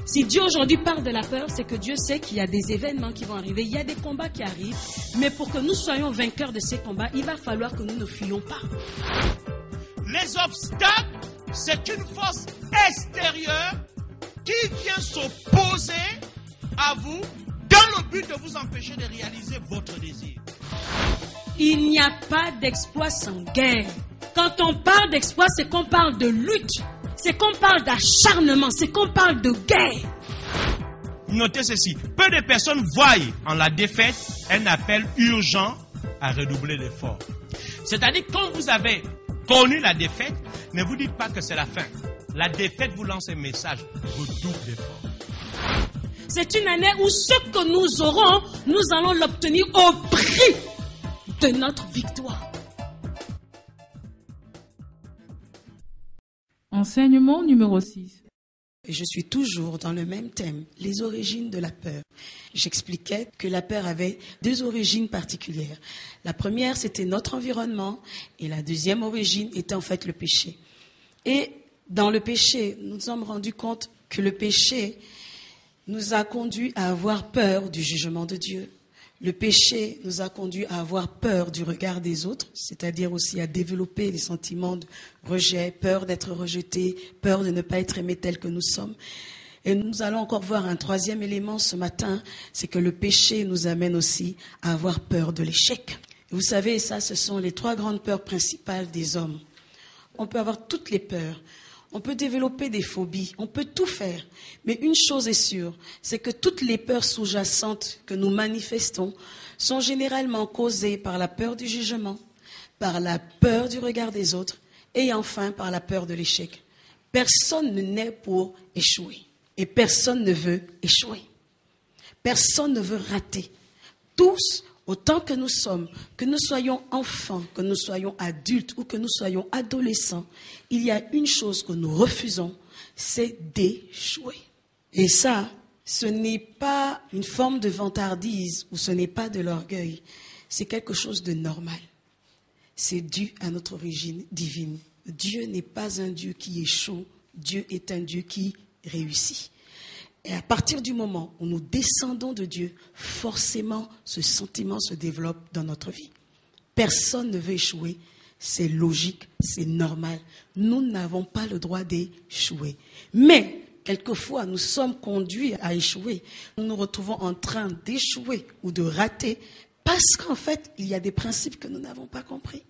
Si Dieu aujourd'hui parle de la peur, c'est que Dieu sait qu'il y a des événements qui vont arriver, il y a des combats qui arrivent, mais pour que nous soyons vainqueurs de ces combats, il va falloir que nous ne fuyons pas. Les obstacles, c'est une force extérieure qui vient s'opposer à vous dans le but de vous empêcher de réaliser votre désir. Il n'y a pas d'exploit sans guerre. Quand on parle d'exploit, c'est qu'on parle de lutte, c'est qu'on parle d'acharnement, c'est qu'on parle de guerre. Notez ceci, peu de personnes voient en la défaite un appel urgent à redoubler d'efforts. C'est-à-dire quand vous avez connu la défaite, ne vous dites pas que c'est la fin. La défaite vous lance un message, redouble d'efforts. C'est une année où ce que nous aurons, nous allons l'obtenir au prix de notre victoire. Enseignement numéro 6. Je suis toujours dans le même thème, les origines de la peur. J'expliquais que la peur avait deux origines particulières. La première, c'était notre environnement, et la deuxième origine était en fait le péché. Et dans le péché, nous nous sommes rendus compte que le péché nous a conduits à avoir peur du jugement de Dieu. Le péché nous a conduits à avoir peur du regard des autres, c'est-à-dire aussi à développer les sentiments de rejet, peur d'être rejeté, peur de ne pas être aimé tel que nous sommes. Et nous allons encore voir un troisième élément ce matin, c'est que le péché nous amène aussi à avoir peur de l'échec. Et vous savez, ça, ce sont les trois grandes peurs principales des hommes. On peut avoir toutes les peurs. On peut développer des phobies, on peut tout faire. Mais une chose est sûre, c'est que toutes les peurs sous-jacentes que nous manifestons sont généralement causées par la peur du jugement, par la peur du regard des autres et enfin par la peur de l'échec. Personne ne naît pour échouer et personne ne veut échouer. Personne ne veut rater. Tous, autant que nous sommes, que nous soyons enfants, que nous soyons adultes ou que nous soyons adolescents, il y a une chose que nous refusons, c'est d'échouer. Et ça, ce n'est pas une forme de vantardise ou ce n'est pas de l'orgueil. C'est quelque chose de normal. C'est dû à notre origine divine. Dieu n'est pas un Dieu qui échoue, Dieu est un Dieu qui réussit. Et à partir du moment où nous descendons de Dieu, forcément, ce sentiment se développe dans notre vie. Personne ne veut échouer. C'est logique, c'est normal. Nous n'avons pas le droit d'échouer. Mais, quelquefois, nous sommes conduits à échouer. Nous nous retrouvons en train d'échouer ou de rater parce qu'en fait, il y a des principes que nous n'avons pas compris.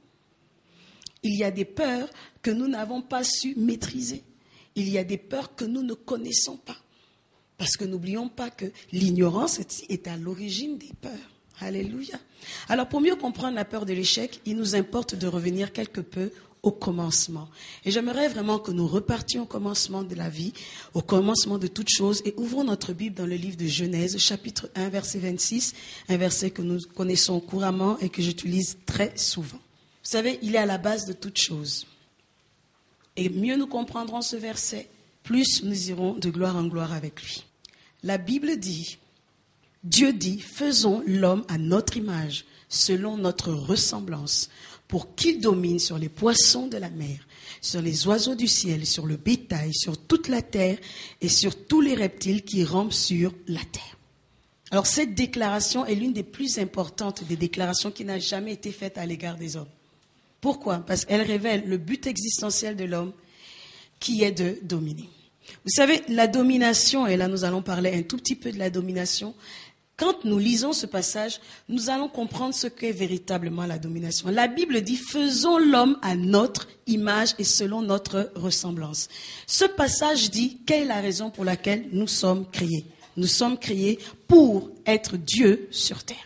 Il y a des peurs que nous n'avons pas su maîtriser. Il y a des peurs que nous ne connaissons pas. Parce que n'oublions pas que l'ignorance est à l'origine des peurs. Alléluia. Alors pour mieux comprendre la peur de l'échec, il nous importe de revenir quelque peu au commencement. Et j'aimerais vraiment que nous repartions au commencement de la vie, au commencement de toutes choses, et ouvrons notre Bible dans le livre de Genèse, chapitre 1, verset 26, un verset que nous connaissons couramment et que j'utilise très souvent. Vous savez, il est à la base de toutes choses. Et mieux nous comprendrons ce verset, plus nous irons de gloire en gloire avec lui. La Bible dit, Dieu dit, faisons l'homme à notre image, selon notre ressemblance, pour qu'il domine sur les poissons de la mer, sur les oiseaux du ciel, sur le bétail, sur toute la terre et sur tous les reptiles qui rampent sur la terre. Alors cette déclaration est l'une des plus importantes des déclarations qui n'a jamais été faite à l'égard des hommes. Pourquoi? Parce qu'elle révèle le but existentiel de l'homme qui est de dominer. Vous savez, la domination, et là nous allons parler un tout petit peu de la domination, quand nous lisons ce passage, nous allons comprendre ce qu'est véritablement la domination. La Bible dit, faisons l'homme à notre image et selon notre ressemblance. Ce passage dit, quelle est la raison pour laquelle nous sommes créés? Nous sommes créés pour être Dieu sur terre.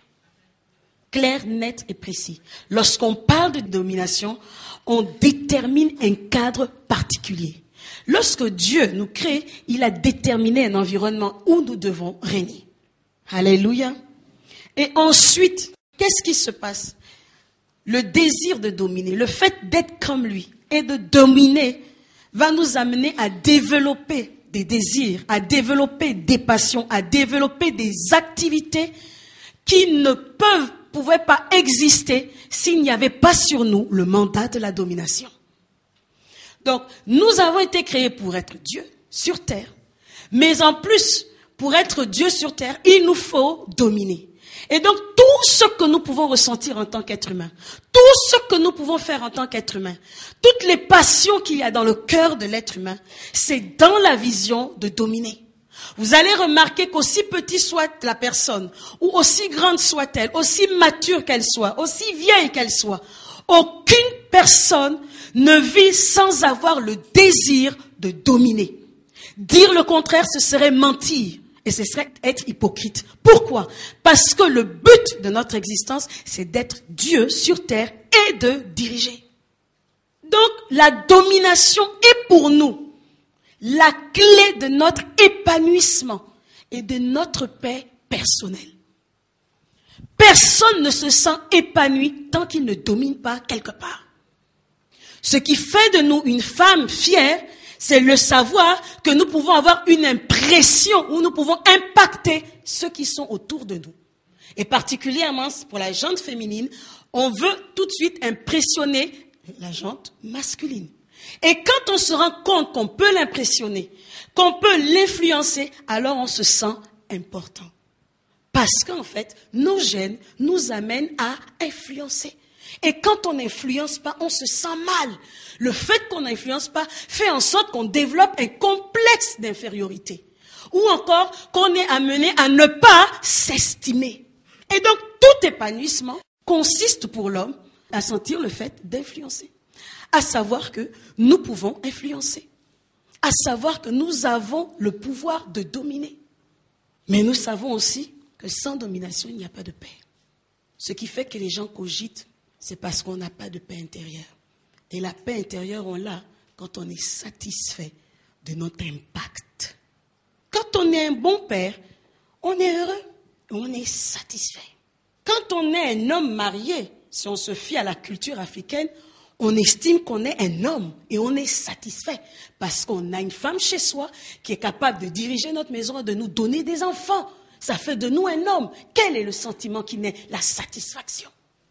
Clair, net et précis. Lorsqu'on parle de domination, on détermine un cadre particulier. Lorsque Dieu nous crée, il a déterminé un environnement où nous devons régner. Alléluia. Et ensuite, qu'est-ce qui se passe? Le désir de dominer, le fait d'être comme lui et de dominer va nous amener à développer des désirs, à développer des passions, à développer des activités qui ne pouvaient pas exister s'il n'y avait pas sur nous le mandat de la domination. Donc, nous avons été créés pour être Dieu sur terre. Mais en plus, pour être Dieu sur terre, il nous faut dominer. Et donc, tout ce que nous pouvons ressentir en tant qu'être humain, tout ce que nous pouvons faire en tant qu'être humain, toutes les passions qu'il y a dans le cœur de l'être humain, c'est dans la vision de dominer. Vous allez remarquer qu'aussi petite soit la personne, ou aussi grande soit-elle, aussi mature qu'elle soit, aussi vieille qu'elle soit, aucune personne ne vit sans avoir le désir de dominer. Dire le contraire, ce serait mentir. Et ce serait être hypocrite. Pourquoi? Parce que le but de notre existence, c'est d'être Dieu sur terre et de diriger. Donc, la domination est pour nous la clé de notre épanouissement et de notre paix personnelle. Personne ne se sent épanoui tant qu'il ne domine pas quelque part. Ce qui fait de nous une femme fière, c'est le savoir que nous pouvons avoir une impression où nous pouvons impacter ceux qui sont autour de nous. Et particulièrement pour la gente féminine, on veut tout de suite impressionner la gente masculine. Et quand on se rend compte qu'on peut l'impressionner, qu'on peut l'influencer, alors on se sent important. Parce qu'en fait, nos gènes nous amènent à influencer. Et quand on n'influence pas, on se sent mal. Le fait qu'on n'influence pas fait en sorte qu'on développe un complexe d'infériorité. Ou encore qu'on est amené à ne pas s'estimer. Et donc, tout épanouissement consiste pour l'homme à sentir le fait d'influencer. À savoir que nous pouvons influencer. À savoir que nous avons le pouvoir de dominer. Mais nous savons aussi que sans domination, il n'y a pas de paix. Ce qui fait que les gens cogitent, c'est parce qu'on n'a pas de paix intérieure. Et la paix intérieure, on l'a quand on est satisfait de notre impact. Quand on est un bon père, on est heureux, on est satisfait. Quand on est un homme marié, si on se fie à la culture africaine, on estime qu'on est un homme et on est satisfait parce qu'on a une femme chez soi qui est capable de diriger notre maison et de nous donner des enfants. Ça fait de nous un homme. Quel est le sentiment qui naît? La satisfaction.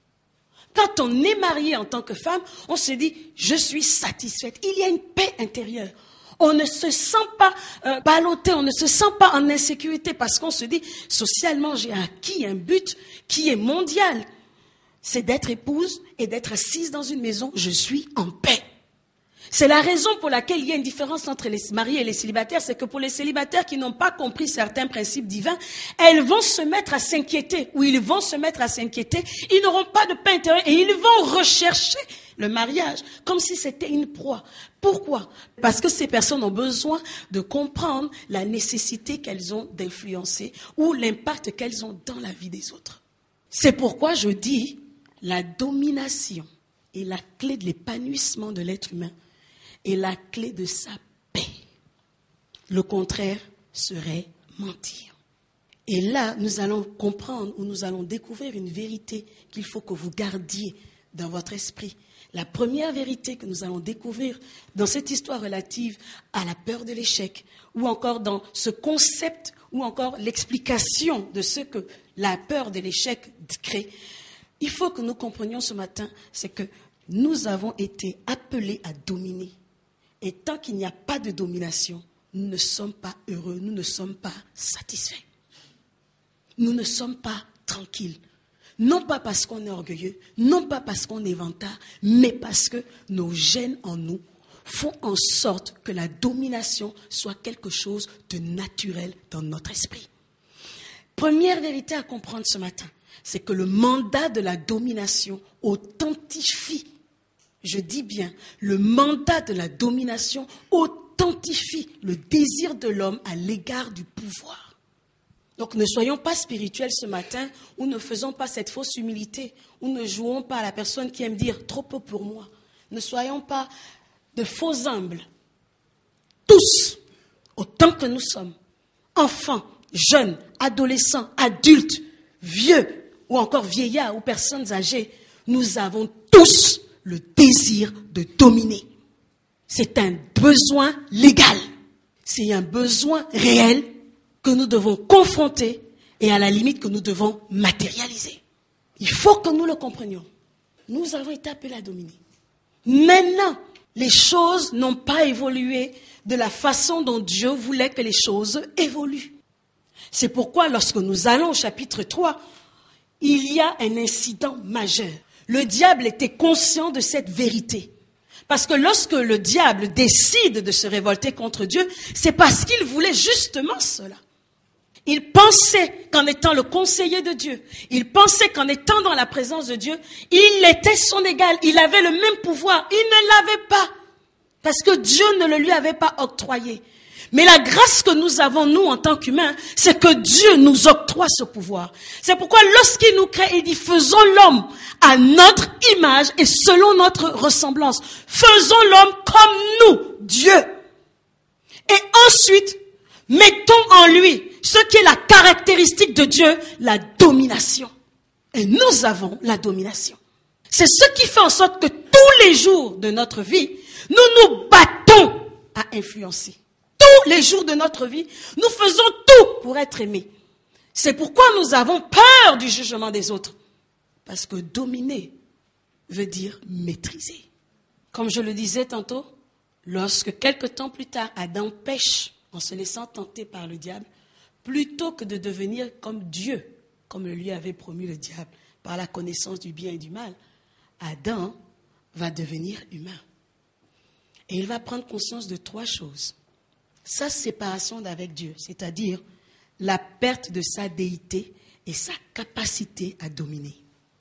Quand on est marié en tant que femme, on se dit, je suis satisfaite. Il y a une paix intérieure. On ne se sent pas ballotté, on ne se sent pas en insécurité parce qu'on se dit, socialement, j'ai acquis un but qui est mondial. C'est d'être épouse et d'être assise dans une maison. Je suis en paix. C'est la raison pour laquelle il y a une différence entre les mariés et les célibataires. C'est que pour les célibataires qui n'ont pas compris certains principes divins, elles vont se mettre à s'inquiéter, ou ils vont se mettre à s'inquiéter. Ils n'auront pas de paix intérieure et ils vont rechercher le mariage comme si c'était une proie. Pourquoi? Parce que ces personnes ont besoin de comprendre la nécessité qu'elles ont d'influencer ou l'impact qu'elles ont dans la vie des autres. C'est pourquoi je dis la domination est la clé de l'épanouissement de l'être humain et la clé de sa paix. Le contraire serait mentir. Et là, nous allons comprendre ou nous allons découvrir une vérité qu'il faut que vous gardiez dans votre esprit. La première vérité que nous allons découvrir dans cette histoire relative à la peur de l'échec, ou encore dans ce concept, ou encore l'explication de ce que la peur de l'échec crée, il faut que nous comprenions ce matin, c'est que nous avons été appelés à dominer. Et tant qu'il n'y a pas de domination, nous ne sommes pas heureux, nous ne sommes pas satisfaits. Nous ne sommes pas tranquilles. Non pas parce qu'on est orgueilleux, non pas parce qu'on est vantard, mais parce que nos gènes en nous font en sorte que la domination soit quelque chose de naturel dans notre esprit. Première vérité à comprendre ce matin, c'est que le mandat de la domination authentifie, je dis bien, le mandat de la domination authentifie le désir de l'homme à l'égard du pouvoir. Donc ne soyons pas spirituels ce matin, ou ne faisons pas cette fausse humilité, ou ne jouons pas à la personne qui aime dire trop peu pour moi. Ne soyons pas de faux humbles. Tous, autant que nous sommes, enfants, jeunes, adolescents, adultes, vieux, ou encore vieillards ou personnes âgées, nous avons tous le désir de dominer. C'est un besoin légal. C'est un besoin réel que nous devons confronter et à la limite que nous devons matérialiser. Il faut que nous le comprenions. Nous avons été appelés à dominer. Maintenant, les choses n'ont pas évolué de la façon dont Dieu voulait que les choses évoluent. C'est pourquoi lorsque nous allons au chapitre 3, il y a un incident majeur. Le diable était conscient de cette vérité. Parce que lorsque le diable décide de se révolter contre Dieu, c'est parce qu'il voulait justement cela. Il pensait qu'en étant le conseiller de Dieu, il pensait qu'en étant dans la présence de Dieu, il était son égal, il avait le même pouvoir. Il ne l'avait pas, parce que Dieu ne le lui avait pas octroyé. Mais la grâce que nous avons, nous, en tant qu'humains, c'est que Dieu nous octroie ce pouvoir. C'est pourquoi lorsqu'il nous crée, il dit, faisons l'homme à notre image et selon notre ressemblance. Faisons l'homme comme nous, Dieu. Et ensuite, mettons en lui ce qui est la caractéristique de Dieu, la domination. Et nous avons la domination. C'est ce qui fait en sorte que tous les jours de notre vie, nous nous battons à influencer. Tous les jours de notre vie, nous faisons tout pour être aimés. C'est pourquoi nous avons peur du jugement des autres. Parce que dominer veut dire maîtriser. Comme je le disais tantôt, lorsque quelque temps plus tard, Adam pêche en se laissant tenter par le diable, plutôt que de devenir comme Dieu, comme le lui avait promis le diable, par la connaissance du bien et du mal, Adam va devenir humain. Et il va prendre conscience de 3 choses. Sa séparation d'avec Dieu, c'est-à-dire la perte de sa déité et sa capacité à dominer.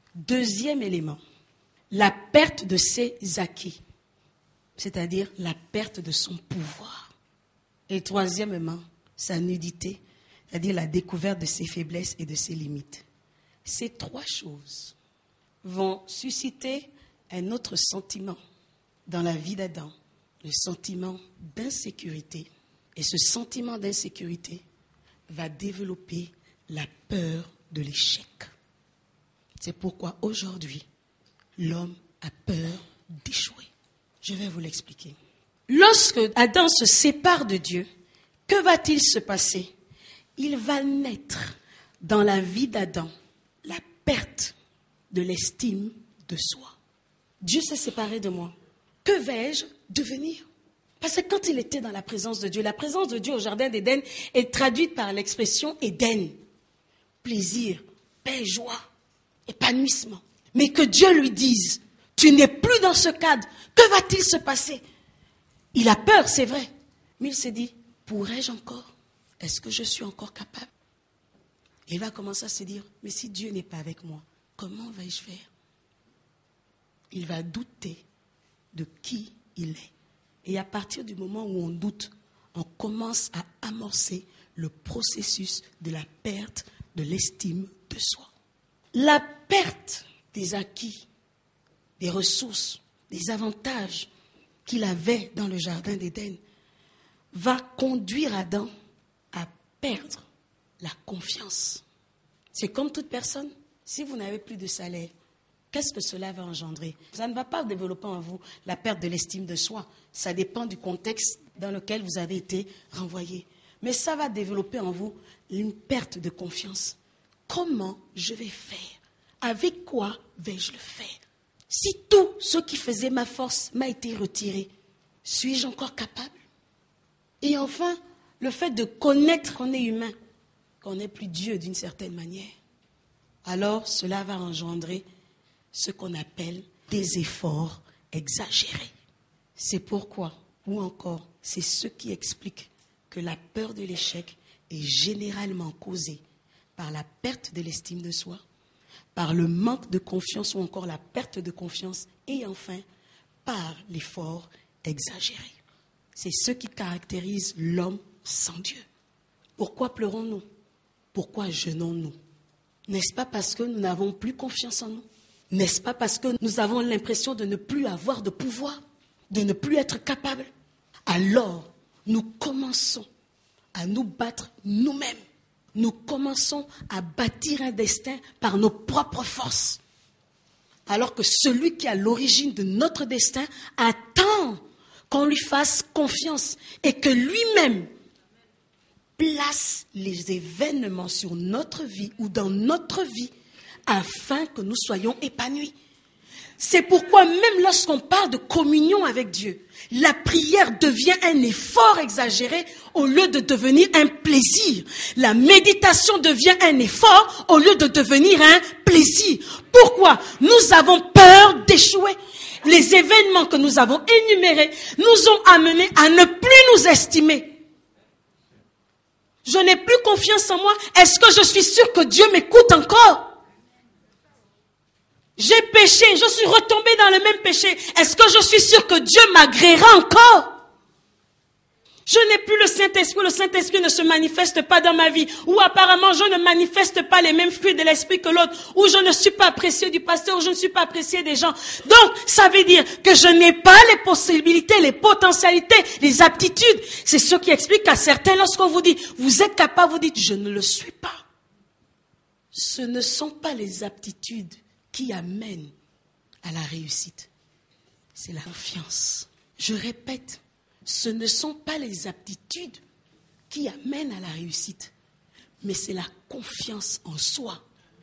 2e élément, la perte de ses acquis, c'est-à-dire la perte de son pouvoir. Et 3e, sa nudité, c'est-à-dire la découverte de ses faiblesses et de ses limites. Ces 3 choses vont susciter un autre sentiment dans la vie d'Adam, le sentiment d'insécurité. Et ce sentiment d'insécurité va développer la peur de l'échec. C'est pourquoi aujourd'hui, l'homme a peur d'échouer. Je vais vous l'expliquer. Lorsque Adam se sépare de Dieu, que va-t-il se passer? Il va naître dans la vie d'Adam la perte de l'estime de soi. Dieu s'est séparé de moi. Que vais-je devenir? Parce que quand il était dans la présence de Dieu au jardin d'Éden est traduite par l'expression Éden. Plaisir, paix, joie, épanouissement. Mais que Dieu lui dise, tu n'es plus dans ce cadre, que va-t-il se passer? Il a peur, c'est vrai. Mais il s'est dit, pourrais-je encore? Est-ce que je suis encore capable? Il va commencer à se dire, mais si Dieu n'est pas avec moi, comment vais-je faire? Il va douter de qui il est. Et à partir du moment où on doute, on commence à amorcer le processus de la perte de l'estime de soi. La perte des acquis, des ressources, des avantages qu'il avait dans le jardin d'Éden va conduire Adam à perdre la confiance. C'est comme toute personne, si vous n'avez plus de salaire, qu'est-ce que cela va engendrer? Ça ne va pas développer en vous la perte de l'estime de soi. Ça dépend du contexte dans lequel vous avez été renvoyé. Mais ça va développer en vous une perte de confiance. Comment je vais faire? Avec quoi vais-je le faire? Si tout ce qui faisait ma force m'a été retiré, suis-je encore capable? Et enfin, le fait de connaître qu'on est humain, qu'on n'est plus Dieu d'une certaine manière, alors cela va engendrer ce qu'on appelle des efforts exagérés. C'est pourquoi, ou encore, c'est ce qui explique que la peur de l'échec est généralement causée par la perte de l'estime de soi, par le manque de confiance ou encore la perte de confiance et enfin par l'effort exagéré. C'est ce qui caractérise l'homme sans Dieu. Pourquoi pleurons-nous? Pourquoi jeûnons-nous? N'est-ce pas parce que nous n'avons plus confiance en nous? N'est-ce pas parce que nous avons l'impression de ne plus avoir de pouvoir, de ne plus être capables? Alors, nous commençons à nous battre nous-mêmes. Nous commençons à bâtir un destin par nos propres forces. Alors que celui qui est à l'origine de notre destin attend qu'on lui fasse confiance et que lui-même place les événements sur notre vie ou dans notre vie afin que nous soyons épanouis. C'est pourquoi même lorsqu'on parle de communion avec Dieu, la prière devient un effort exagéré au lieu de devenir un plaisir. La méditation devient un effort au lieu de devenir un plaisir. Pourquoi? Nous avons peur d'échouer. Les événements que nous avons énumérés nous ont amenés à ne plus nous estimer. Je n'ai plus confiance en moi. Est-ce que je suis sûr que Dieu m'écoute encore? J'ai péché, je suis retombé dans le même péché. Est-ce que je suis sûr que Dieu m'agréera encore? Je n'ai plus le Saint-Esprit ne se manifeste pas dans ma vie. Ou apparemment je ne manifeste pas les mêmes fruits de l'Esprit que l'autre. Ou je ne suis pas apprécié du pasteur, ou je ne suis pas apprécié des gens. Donc, ça veut dire que je n'ai pas les possibilités, les potentialités, les aptitudes. C'est ce qui explique qu'à certains, lorsqu'on vous dit, vous êtes capable, vous dites, je ne le suis pas. Ce ne sont pas les aptitudes qui amène à la réussite. C'est la confiance. Je répète, ce ne sont pas les aptitudes qui amènent à la réussite, mais c'est la confiance en soi.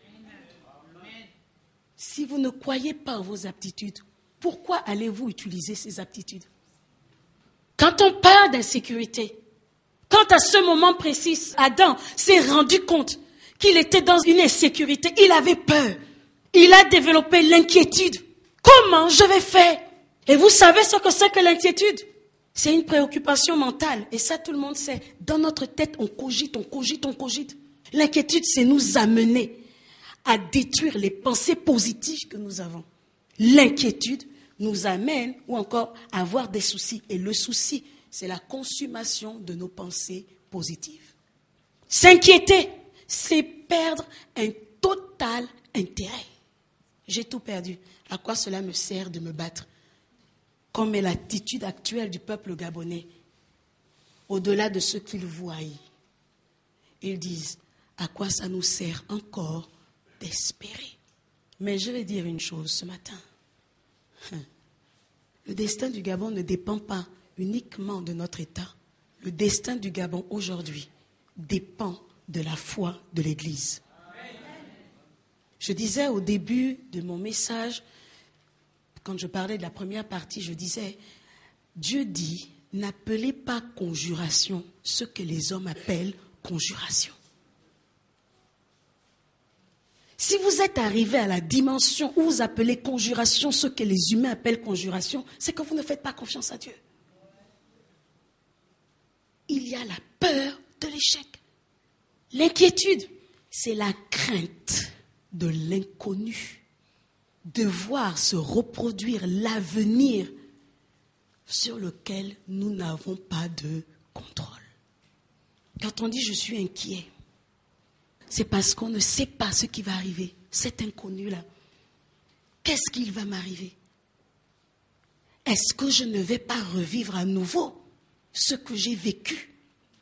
Si vous ne croyez pas en vos aptitudes, pourquoi allez-vous utiliser ces aptitudes? Quand on parle d'insécurité, quand à ce moment précis, Adam s'est rendu compte qu'il était dans une insécurité, il avait peur. Il a développé l'inquiétude. Comment je vais faire? Et vous savez ce que c'est que l'inquiétude? C'est une préoccupation mentale. Et ça, tout le monde sait. Dans notre tête, on cogite. L'inquiétude, c'est nous amener à détruire les pensées positives que nous avons. L'inquiétude nous amène, ou encore, à avoir des soucis. Et le souci, c'est la consommation de nos pensées positives. S'inquiéter, c'est perdre un total intérêt. J'ai tout perdu. À quoi cela me sert de me battre? Comme est l'attitude actuelle du peuple gabonais, au-delà de ce qu'ils voient. Ils disent, à quoi ça nous sert encore d'espérer? Mais je vais dire une chose ce matin. Le destin du Gabon ne dépend pas uniquement de notre État. Le destin du Gabon aujourd'hui dépend de la foi de l'Église. Je disais au début de mon message, quand je parlais de la première partie, je disais, Dieu dit, n'appelez pas conjuration ce que les hommes appellent conjuration. Si vous êtes arrivé à la dimension où vous appelez conjuration ce que les humains appellent conjuration, c'est que vous ne faites pas confiance à Dieu. Il y a la peur de l'échec. L'inquiétude, c'est la crainte de l'inconnu, de voir se reproduire l'avenir sur lequel nous n'avons pas de contrôle. Quand on dit je suis inquiet, c'est parce qu'on ne sait pas ce qui va arriver, cet inconnu-là. Qu'est-ce qu'il va m'arriver? Est-ce que je ne vais pas revivre à nouveau ce que j'ai vécu?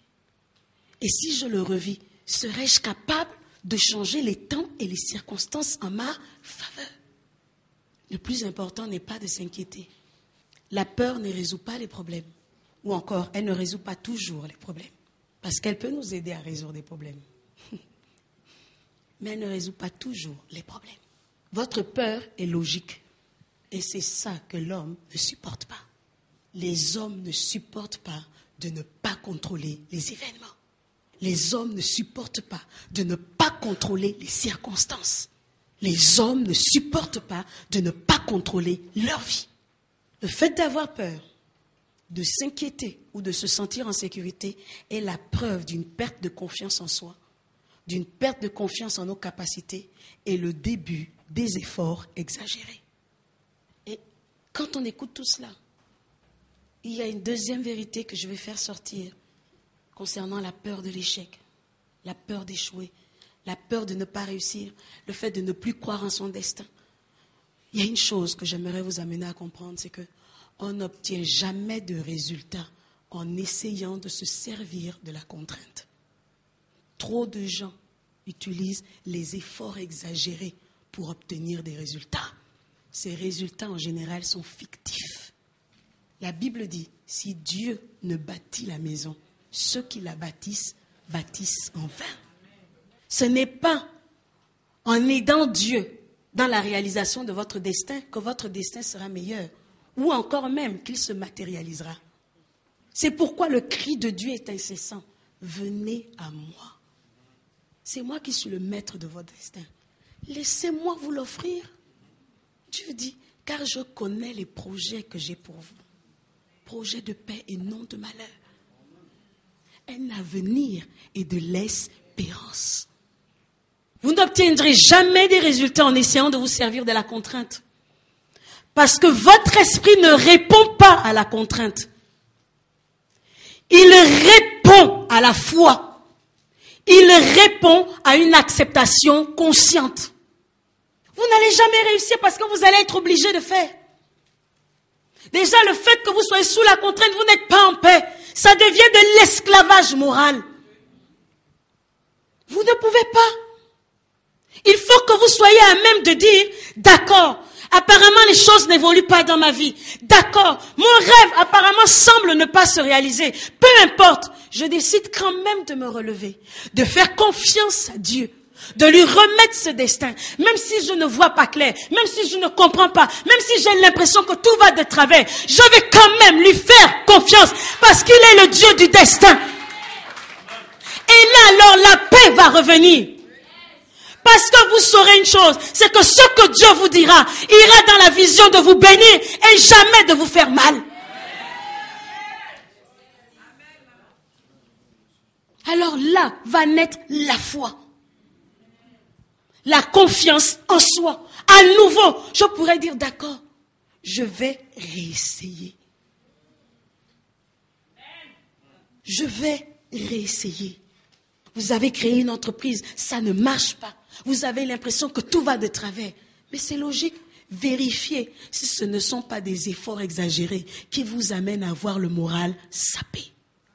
Et si je le revis, serais-je capable de changer les temps et les circonstances en ma faveur? Le plus important n'est pas de s'inquiéter. La peur ne résout pas les problèmes. Ou encore, elle ne résout pas toujours les problèmes. Parce qu'elle peut nous aider à résoudre des problèmes. Mais elle ne résout pas toujours les problèmes. Votre peur est logique. Et c'est ça que l'homme ne supporte pas. Les hommes ne supportent pas de ne pas contrôler les événements. Les hommes ne supportent pas de ne pas contrôler les circonstances. Les hommes ne supportent pas de ne pas contrôler leur vie. Le fait d'avoir peur, de s'inquiéter ou de se sentir en sécurité est la preuve d'une perte de confiance en soi, d'une perte de confiance en nos capacités et le début des efforts exagérés. Et quand on écoute tout cela, il y a une deuxième vérité que je vais faire sortir concernant la peur de l'échec, la peur d'échouer, la peur de ne pas réussir, le fait de ne plus croire en son destin. Il y a une chose que j'aimerais vous amener à comprendre, c'est qu'on n'obtient jamais de résultats en essayant de se servir de la contrainte. Trop de gens utilisent les efforts exagérés pour obtenir des résultats. Ces résultats, en général, sont fictifs. La Bible dit, si Dieu ne bâtit la maison, ceux qui la bâtissent, bâtissent en vain. Ce n'est pas en aidant Dieu dans la réalisation de votre destin que votre destin sera meilleur, ou encore même qu'il se matérialisera. C'est pourquoi le cri de Dieu est incessant. Venez à moi. C'est moi qui suis le maître de votre destin. Laissez-moi vous l'offrir. Dieu dit, car je connais les projets que j'ai pour vous. Projets de paix et non de malheur. Un avenir et de l'espérance. Vous n'obtiendrez jamais des résultats en essayant de vous servir de la contrainte. Parce que votre esprit ne répond pas à la contrainte. Il répond à la foi. Il répond à une acceptation consciente. Vous n'allez jamais réussir parce que vous allez être obligé de faire. Déjà, le fait que vous soyez sous la contrainte, vous n'êtes pas en paix. Ça devient de l'esclavage moral. Vous ne pouvez pas. Il faut que vous soyez à même de dire, d'accord, apparemment les choses n'évoluent pas dans ma vie. D'accord, mon rêve apparemment semble ne pas se réaliser. Peu importe, je décide quand même de me relever, de faire confiance à Dieu, de lui remettre ce destin, même si je ne vois pas clair, même si je ne comprends pas, même si j'ai l'impression que tout va de travers, je vais quand même lui faire confiance parce qu'il est le Dieu du destin. Et là, alors, la paix va revenir. Parce que vous saurez une chose, c'est que ce que Dieu vous dira ira dans la vision de vous bénir et jamais de vous faire mal. Alors là va naître la foi. La confiance en soi. À nouveau, je pourrais dire d'accord, je vais réessayer. Je vais réessayer. Vous avez créé une entreprise, ça ne marche pas. Vous avez l'impression que tout va de travers. Mais c'est logique. Vérifiez si ce ne sont pas des efforts exagérés qui vous amènent à avoir le moral sapé.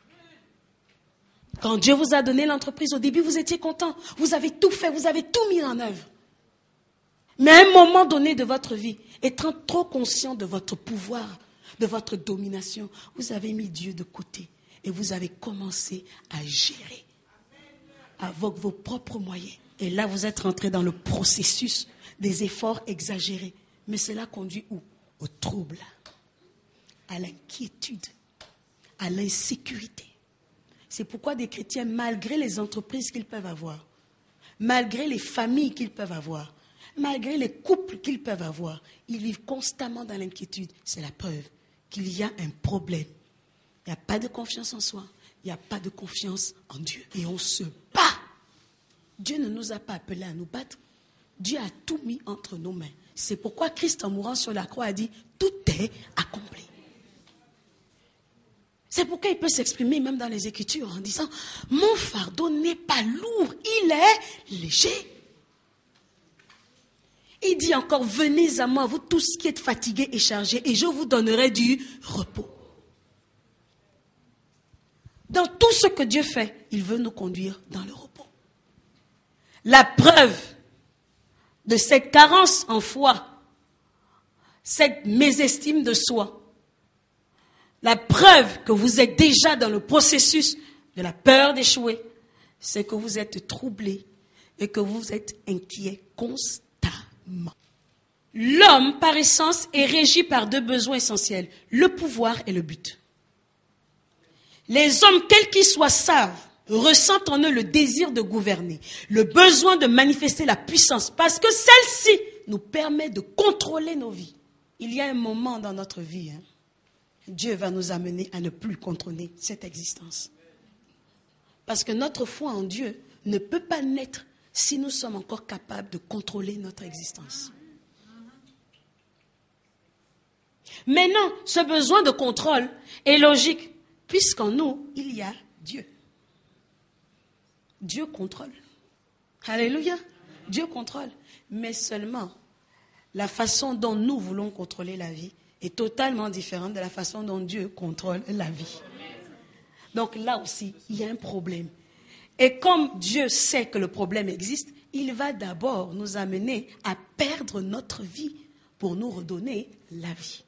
Quand Dieu vous a donné l'entreprise, au début, vous étiez content. Vous avez tout fait, vous avez tout mis en œuvre. Mais à un moment donné de votre vie, étant trop conscient de votre pouvoir, de votre domination, vous avez mis Dieu de côté et vous avez commencé à gérer avec vos propres moyens. Et là, vous êtes rentré dans le processus des efforts exagérés. Mais cela conduit où? Au trouble, à l'inquiétude, à l'insécurité. C'est pourquoi des chrétiens, malgré les entreprises qu'ils peuvent avoir, malgré les familles qu'ils peuvent avoir, malgré les couples qu'ils peuvent avoir, ils vivent constamment dans l'inquiétude. C'est la preuve qu'il y a un problème. Il n'y a pas de confiance en soi. Il n'y a pas de confiance en Dieu. Et on se bat. Dieu ne nous a pas appelés à nous battre. Dieu a tout mis entre nos mains. C'est pourquoi Christ, en mourant sur la croix, a dit, tout est accompli. C'est pourquoi il peut s'exprimer même dans les Écritures en disant, mon fardeau n'est pas lourd, il est léger. Il dit encore, venez à moi, vous tous qui êtes fatigués et chargés, et je vous donnerai du repos. Dans tout ce que Dieu fait, il veut nous conduire dans le repos. La preuve de cette carence en foi, cette mésestime de soi, la preuve que vous êtes déjà dans le processus de la peur d'échouer, c'est que vous êtes troublé et que vous êtes inquiet constamment. L'homme, par essence, est régi par deux besoins essentiels, le pouvoir et le but. Les hommes, quels qu'ils soient, savent, ressentent en eux le désir de gouverner, le besoin de manifester la puissance, parce que celle-ci nous permet de contrôler nos vies. Il y a un moment dans notre vie, Dieu va nous amener à ne plus contrôler cette existence. Parce que notre foi en Dieu ne peut pas naître si nous sommes encore capables de contrôler notre existence. Maintenant, ce besoin de contrôle est logique, puisqu'en nous, il y a Dieu. Dieu contrôle. Alléluia. Dieu contrôle. Mais seulement, la façon dont nous voulons contrôler la vie est totalement différente de la façon dont Dieu contrôle la vie. Donc là aussi, il y a un problème. Et comme Dieu sait que le problème existe, il va d'abord nous amener à perdre notre vie pour nous redonner la vie.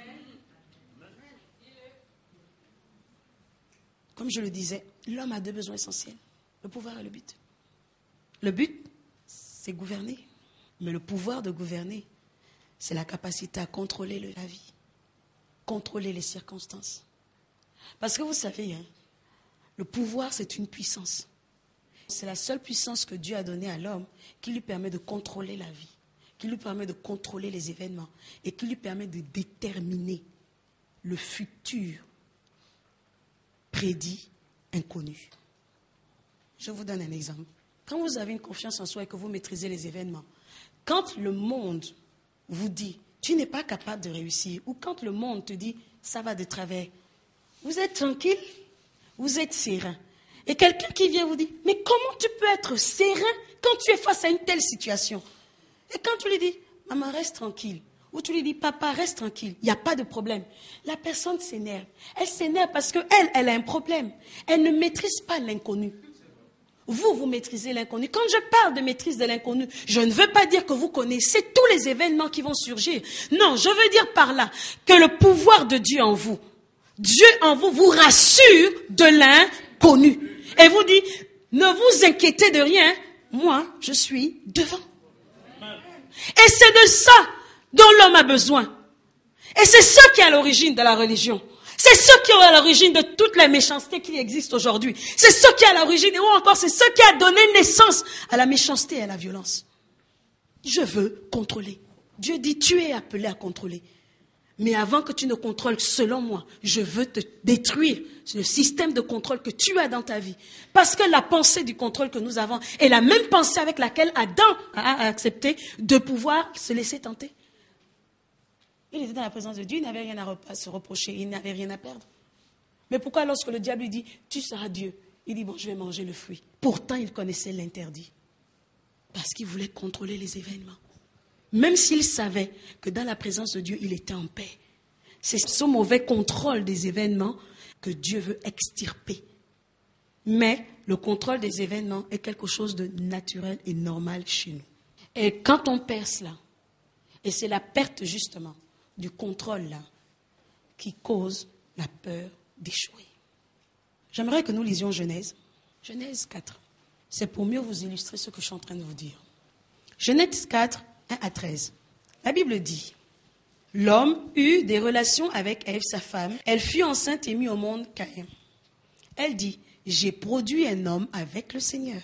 Comme je le disais, l'homme a deux besoins essentiels, le pouvoir et le but. Le but, c'est gouverner. Mais le pouvoir de gouverner, c'est la capacité à contrôler la vie, contrôler les circonstances. Parce que vous savez, le pouvoir, c'est une puissance. C'est la seule puissance que Dieu a donnée à l'homme qui lui permet de contrôler la vie, qui lui permet de contrôler les événements et qui lui permet de déterminer le futur prédit, inconnu. Je vous donne un exemple. Quand vous avez une confiance en soi et que vous maîtrisez les événements, quand le monde vous dit « tu n'es pas capable de réussir » ou quand le monde te dit « ça va de travers », vous êtes tranquille, vous êtes serein. Et quelqu'un qui vient vous dire « mais comment tu peux être serein quand tu es face à une telle situation ?» Et quand tu lui dis « maman, reste tranquille » ou tu lui dis « papa, reste tranquille, il n'y a pas de problème », la personne s'énerve. Elle s'énerve parce qu'elle a un problème. Elle ne maîtrise pas l'inconnu. Vous maîtrisez l'inconnu. Quand je parle de maîtrise de l'inconnu, je ne veux pas dire que vous connaissez tous les événements qui vont surgir. Non, je veux dire par là que le pouvoir de Dieu en vous vous rassure de l'inconnu. Et vous dit, ne vous inquiétez de rien, moi, je suis devant. Et c'est de ça dont l'homme a besoin. Et c'est ça qui est à l'origine de la religion. C'est ce qui est à l'origine de toutes les méchancetés qui existent aujourd'hui. C'est ce qui est à l'origine, ou encore c'est ce qui a donné naissance à la méchanceté et à la violence. Je veux contrôler. Dieu dit, tu es appelé à contrôler. Mais avant que tu ne contrôles selon moi, je veux te détruire le système de contrôle que tu as dans ta vie. Parce que la pensée du contrôle que nous avons est la même pensée avec laquelle Adam a accepté de pouvoir se laisser tenter. Il était dans la présence de Dieu, il n'avait rien à se reprocher, il n'avait rien à perdre. Mais pourquoi lorsque le diable lui dit, tu seras Dieu, il dit, bon, je vais manger le fruit. Pourtant, il connaissait l'interdit. Parce qu'il voulait contrôler les événements. Même s'il savait que dans la présence de Dieu, il était en paix. C'est ce mauvais contrôle des événements que Dieu veut extirper. Mais le contrôle des événements est quelque chose de naturel et normal chez nous. Et quand on perd cela, et c'est la perte justement du contrôle là qui cause la peur d'échouer. J'aimerais que nous lisions Genèse. Genèse 4. C'est pour mieux vous illustrer ce que je suis en train de vous dire. Genèse 4, 1 à 13. La Bible dit, l'homme eut des relations avec Ève, sa femme. Elle fut enceinte et mit au monde Caïn. Elle dit, j'ai produit un homme avec le Seigneur.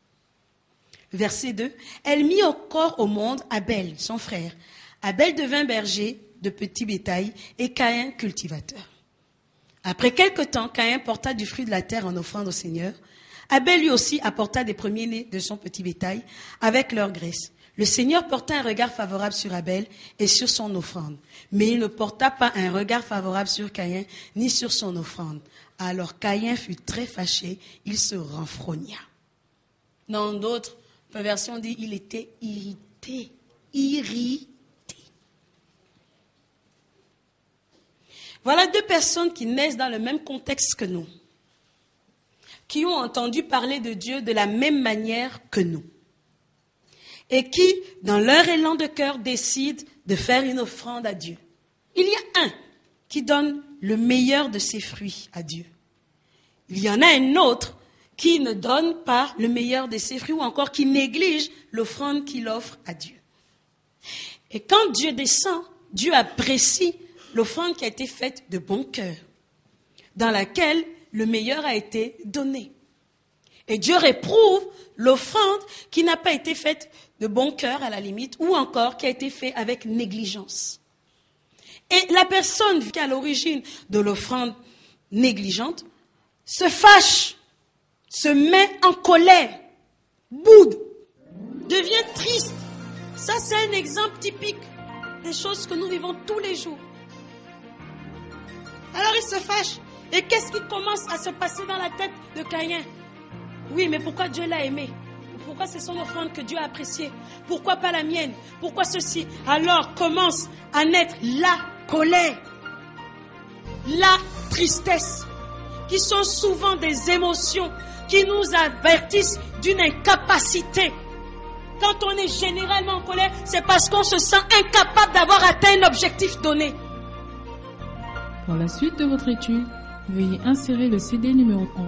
Verset 2. Elle mit encore au monde Abel, son frère. Abel devint berger de petit bétail et Caïn cultivateur. Après quelque temps, Caïn porta du fruit de la terre en offrande au Seigneur. Abel lui aussi apporta des premiers-nés de son petit bétail avec leur graisse. Le Seigneur porta un regard favorable sur Abel et sur son offrande. Mais il ne porta pas un regard favorable sur Caïn ni sur son offrande. Alors Caïn fut très fâché, il se renfrogna. Dans d'autres versions, dit il était irrité. Voilà deux personnes qui naissent dans le même contexte que nous, qui ont entendu parler de Dieu de la même manière que nous, et qui, dans leur élan de cœur, décident de faire une offrande à Dieu. Il y a un qui donne le meilleur de ses fruits à Dieu. Il y en a un autre qui ne donne pas le meilleur de ses fruits ou encore qui néglige l'offrande qu'il offre à Dieu. Et quand Dieu descend, Dieu apprécie l'offrande qui a été faite de bon cœur, dans laquelle le meilleur a été donné. Et Dieu réprouve l'offrande qui n'a pas été faite de bon cœur à la limite, ou encore qui a été faite avec négligence. Et la personne qui est à l'origine de l'offrande négligente se fâche, se met en colère, boude, devient triste. Ça, c'est un exemple typique des choses que nous vivons tous les jours. Alors il se fâche. Et qu'est-ce qui commence à se passer dans la tête de Caïn? Oui, mais pourquoi Dieu l'a aimé? Pourquoi c'est son offrande que Dieu a appréciée? Pourquoi pas la mienne? Pourquoi ceci? Alors commence à naître la colère, la tristesse, qui sont souvent des émotions qui nous avertissent d'une incapacité. Quand on est généralement en colère, c'est parce qu'on se sent incapable d'avoir atteint un objectif donné. Pour la suite de votre étude, veuillez insérer le CD numéro 11.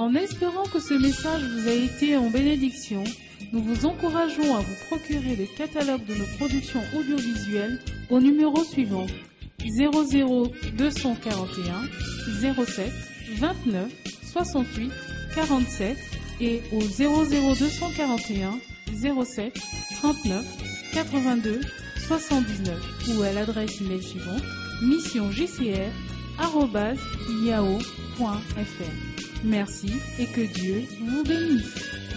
En espérant que ce message vous a été en bénédiction, nous vous encourageons à vous procurer le catalogue de nos productions audiovisuelles au numéro suivant 00 241 07 29 68 47 et au 00 241 07 39 82 79 ou à l'adresse email suivante missiongcr@yahoo.fr. Merci et que Dieu vous bénisse.